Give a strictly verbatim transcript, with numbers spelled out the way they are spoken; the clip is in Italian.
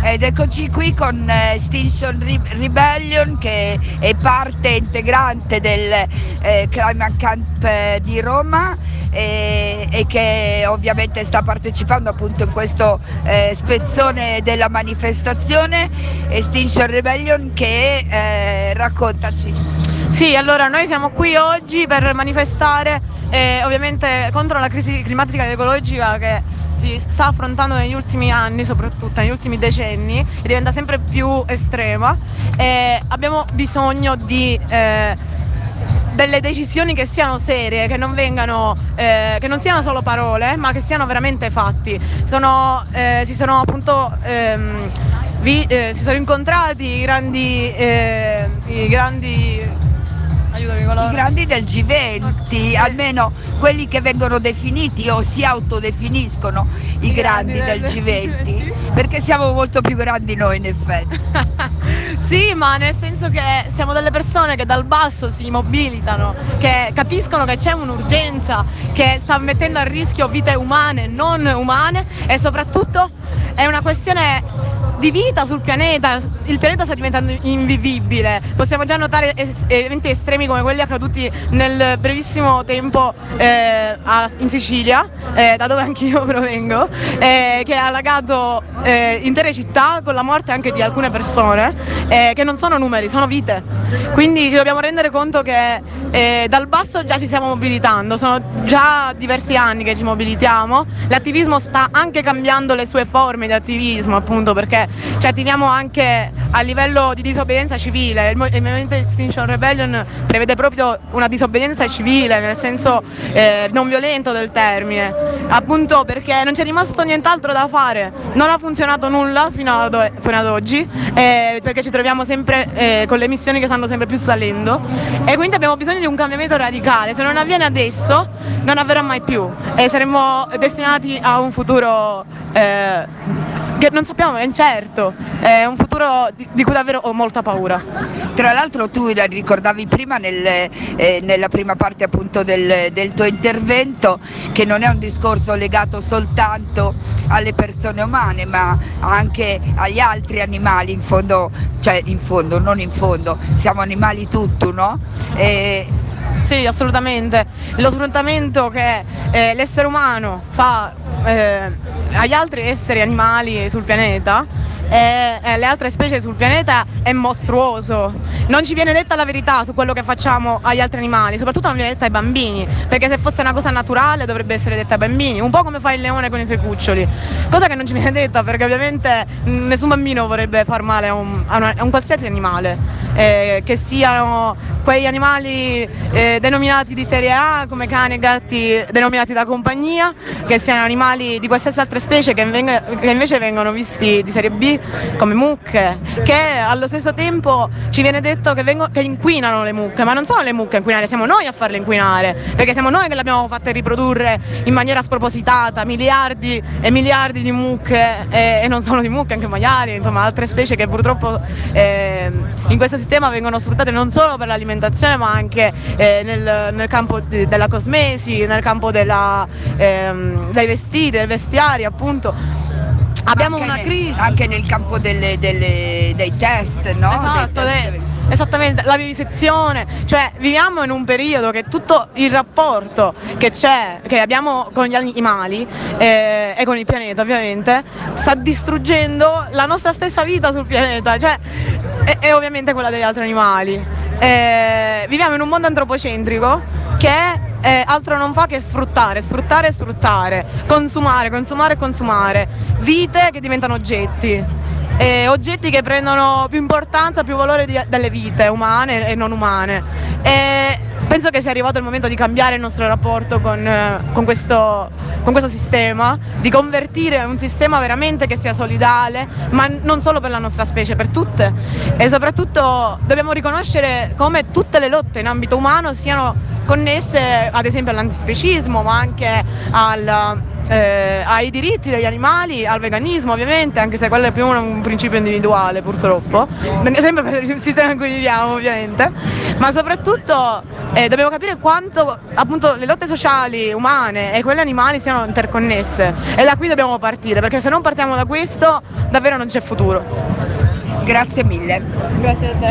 Ed eccoci qui con Extinction Rebellion, che è parte integrante del eh, Climate Camp di Roma e, e che ovviamente sta partecipando appunto in questo eh, spezzone della manifestazione. Extinction Rebellion, che eh, raccontaci. Sì, allora noi siamo qui oggi per manifestare eh, ovviamente contro la crisi climatica ed ecologica che si sta affrontando negli ultimi anni, soprattutto negli ultimi decenni, e diventa sempre più estrema, e abbiamo bisogno di eh, delle decisioni che siano serie, che non vengano, eh, che non siano solo parole, ma che siano veramente fatti. Sono, eh, si sono appunto ehm, vi, eh, si sono incontrati i grandi, eh, i grandi I grandi del G venti, okay, almeno quelli che vengono definiti o si autodefiniscono i, I grandi, grandi del G venti, perché siamo molto più grandi noi in effetti. Sì, ma nel senso che siamo delle persone che dal basso si mobilitano, che capiscono che c'è un'urgenza che sta mettendo a rischio vite umane e non umane, e soprattutto è una questione di vita sul pianeta. Il pianeta sta diventando invivibile, possiamo già notare es eventi estremi come quelli accaduti nel brevissimo tempo eh, a, in Sicilia, eh, da dove anch'io provengo, eh, che ha allagato eh, intere città, con la morte anche di alcune persone, eh, che non sono numeri, sono vite. Quindi ci dobbiamo rendere conto che eh, dal basso già ci stiamo mobilitando, sono già diversi anni che ci mobilitiamo, l'attivismo sta anche cambiando le sue forme di attivismo, appunto perché ci attiviamo anche a livello di disobbedienza civile. Il movimento Extinction Rebellion prevede proprio una disobbedienza civile, nel senso eh, non violento del termine, appunto perché non c'è rimasto nient'altro da fare, non ha funzionato nulla fino ad, fino ad oggi, eh, perché ci troviamo sempre eh, con le emissioni che stanno sempre più salendo, e quindi abbiamo bisogno di un cambiamento radicale. Se non avviene adesso non avverrà mai più e saremo destinati a un futuro eh, che non sappiamo, è incerto, è un futuro di, di cui davvero ho molta paura. Tra l'altro tu ricordavi prima nel, eh, nella prima parte appunto del, del tuo intervento che non è un discorso legato soltanto alle persone umane, ma anche agli altri animali, in fondo, cioè in fondo, non in fondo, siamo animali tutti, no? E, Sì, assolutamente. Lo sfruttamento che eh, l'essere umano fa eh, agli altri esseri animali sul pianeta e alle altre specie sul pianeta è mostruoso. Non ci viene detta la verità su quello che facciamo agli altri animali, soprattutto non viene detta ai bambini, perché se fosse una cosa naturale dovrebbe essere detta ai bambini, un po' come fa il leone con i suoi cuccioli, cosa che non ci viene detta perché ovviamente nessun bambino vorrebbe far male a un, a una, a un qualsiasi animale, eh, che siano quei animali eh, denominati di serie A come cani e gatti denominati da compagnia, che siano animali di qualsiasi altra specie che, venga, che invece vengono visti di serie B come mucche, che allo stesso tempo ci viene detto che, vengo, che inquinano le mucche, ma non sono le mucche a inquinare, siamo noi a farle inquinare, perché siamo noi che le abbiamo fatte riprodurre in maniera spropositata, miliardi e miliardi di mucche, e, e non solo di mucche, anche maiali, insomma altre specie che purtroppo eh, in questo sistema vengono sfruttate non solo per l'alimentazione ma anche eh, nel, nel campo di, della cosmesi, nel campo della, ehm, dei vestiti, del vestiario appunto. Abbiamo anche una nel, crisi anche nel campo delle, delle, dei test, no? Esatto, dei test. De, esattamente, la vivisezione, cioè viviamo in un periodo che tutto il rapporto che c'è, che abbiamo con gli animali eh, e con il pianeta ovviamente, sta distruggendo la nostra stessa vita sul pianeta, cioè, e, e ovviamente quella degli altri animali. Eh, viviamo in un mondo antropocentrico che Eh, altro non fa che sfruttare, sfruttare e sfruttare, consumare, consumare e consumare, vite che diventano oggetti, eh, oggetti che prendono più importanza, più valore di, delle vite umane e non umane. E penso che sia arrivato il momento di cambiare il nostro rapporto con, eh, con, questo, con questo sistema, di convertire un sistema veramente che sia solidale, ma non solo per la nostra specie, per tutte. E soprattutto dobbiamo riconoscere come tutte le lotte in ambito umano siano connesse ad esempio all'antispecismo, ma anche al, eh, ai diritti degli animali, al veganismo ovviamente, anche se quello è più un, un principio individuale purtroppo, sempre per il sistema in cui viviamo ovviamente, ma soprattutto Eh, dobbiamo capire quanto appunto le lotte sociali umane e quelle animali siano interconnesse, e da qui dobbiamo partire, perché se non partiamo da questo davvero non c'è futuro. Grazie mille. Grazie a te.